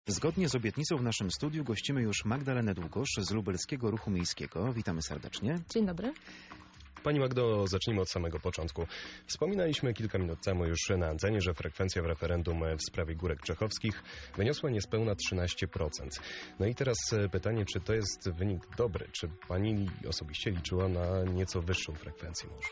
Zgodnie z obietnicą w naszym studiu gościmy już Magdalenę Długosz z Lubelskiego Ruchu Miejskiego. Witamy serdecznie. Dzień dobry. Pani Magdo, zacznijmy od samego początku. Wspominaliśmy kilka minut temu już na antenie, że frekwencja w referendum w sprawie Górek Czechowskich wyniosła niespełna 13%. No i teraz pytanie, czy to jest wynik dobry? Czy pani osobiście liczyła na nieco wyższą frekwencję może?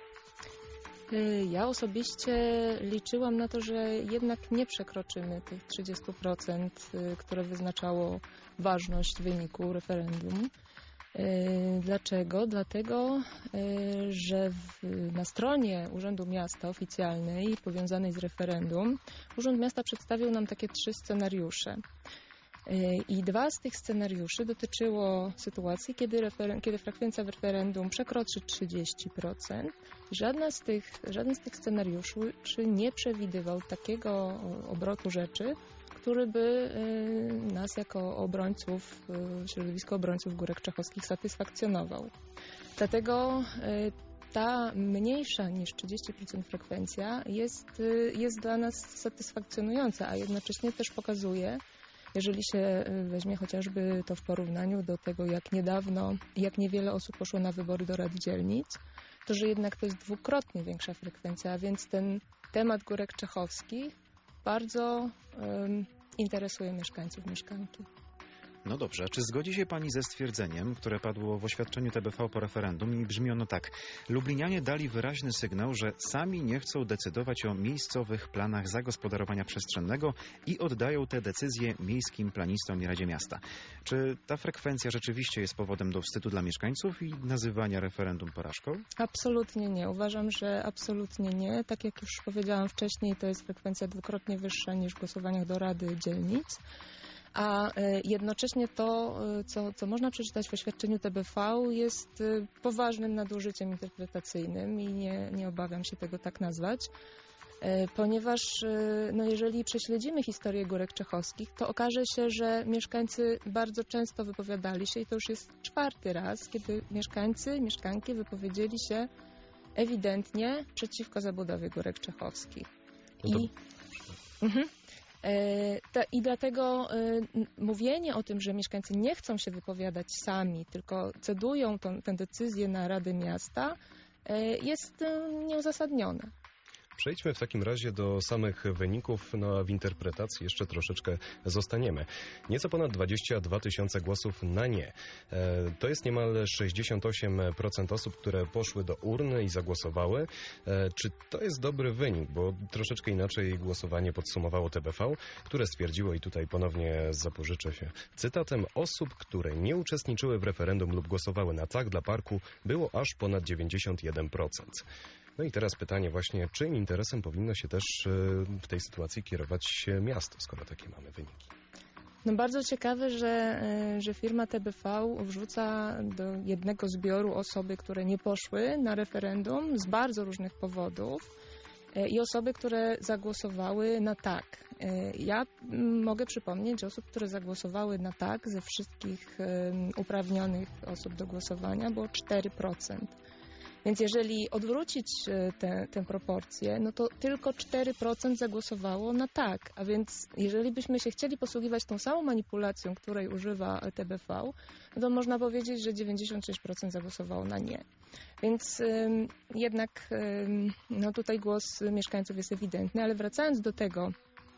Ja osobiście liczyłam na to, że jednak nie przekroczymy tych 30%, które wyznaczało ważność wyniku referendum. Dlaczego? Dlatego, że na stronie Urzędu Miasta oficjalnej powiązanej z referendum Urząd Miasta przedstawił nam takie 3 scenariusze. I 2 z tych scenariuszy dotyczyło sytuacji, kiedy frekwencja w referendum przekroczy 30%. Żaden z tych scenariuszy nie przewidywał takiego obrotu rzeczy, który by nas jako obrońców, środowisko obrońców Górek Czechowskich satysfakcjonował. Dlatego ta mniejsza niż 30% frekwencja jest dla nas satysfakcjonująca, a jednocześnie też pokazuje, jeżeli się weźmie chociażby to w porównaniu do tego, jak niewiele osób poszło na wybory do rad dzielnic, to że jednak to jest 2-krotnie większa frekwencja, a więc ten temat Górek Czechowskich bardzo interesuje mieszkańców, mieszkanki. No dobrze, a czy zgodzi się pani ze stwierdzeniem, które padło w oświadczeniu TBV po referendum i brzmi ono tak: Lublinianie dali wyraźny sygnał, że sami nie chcą decydować o miejscowych planach zagospodarowania przestrzennego i oddają te decyzje miejskim planistom i Radzie Miasta. Czy ta frekwencja rzeczywiście jest powodem do wstydu dla mieszkańców i nazywania referendum porażką? Absolutnie nie. Uważam, że absolutnie nie. Tak jak już powiedziałam wcześniej, to jest frekwencja 2-krotnie wyższa niż w głosowaniach do Rady Dzielnic. A jednocześnie to, co można przeczytać w oświadczeniu TBV, jest poważnym nadużyciem interpretacyjnym i nie obawiam się tego tak nazwać, ponieważ jeżeli prześledzimy historię Górek Czechowskich, to okaże się, że mieszkańcy bardzo często wypowiadali się i to już jest 4. raz, kiedy mieszkanki wypowiedzieli się ewidentnie przeciwko zabudowie Górek Czechowskich. I dlatego mówienie o tym, że mieszkańcy nie chcą się wypowiadać sami, tylko cedują tę decyzję na Radę Miasta, jest nieuzasadnione. Przejdźmy w takim razie do samych wyników, a w interpretacji jeszcze troszeczkę zostaniemy. Nieco ponad 22 tysiące głosów na nie. To jest niemal 68% osób, które poszły do urny i zagłosowały. Czy to jest dobry wynik? Bo troszeczkę inaczej głosowanie podsumowało TBV, które stwierdziło, i tutaj ponownie zapożyczę się cytatem: osób, które nie uczestniczyły w referendum lub głosowały na tak dla parku, było aż ponad 91%. No i teraz pytanie właśnie, czyim interesem powinno się też w tej sytuacji kierować miasto, skoro takie mamy wyniki? No bardzo ciekawe, że firma TBV wrzuca do jednego zbioru osoby, które nie poszły na referendum z bardzo różnych powodów i osoby, które zagłosowały na tak. Ja mogę przypomnieć, że osób, które zagłosowały na tak ze wszystkich uprawnionych osób do głosowania było 4%. Więc jeżeli odwrócić tę proporcję, no to tylko 4% zagłosowało na tak. A więc jeżeli byśmy się chcieli posługiwać tą samą manipulacją, której używa TBV, no to można powiedzieć, że 96% zagłosowało na nie. Więc jednak tutaj głos mieszkańców jest ewidentny, ale wracając do tego,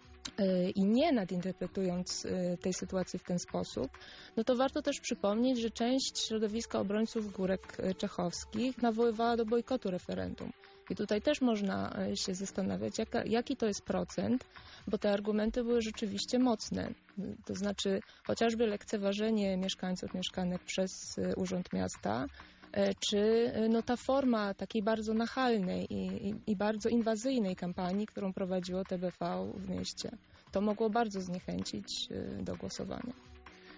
i nie nadinterpretując tej sytuacji w ten sposób, no to warto też przypomnieć, że część środowiska obrońców Górek Czechowskich nawoływała do bojkotu referendum. I tutaj też można się zastanawiać, jaki to jest procent, bo te argumenty były rzeczywiście mocne. To znaczy chociażby lekceważenie mieszkańców, mieszkanek przez Urząd Miasta, czy ta forma takiej bardzo nachalnej i bardzo inwazyjnej kampanii, którą prowadziło TBV w mieście. To mogło bardzo zniechęcić do głosowania.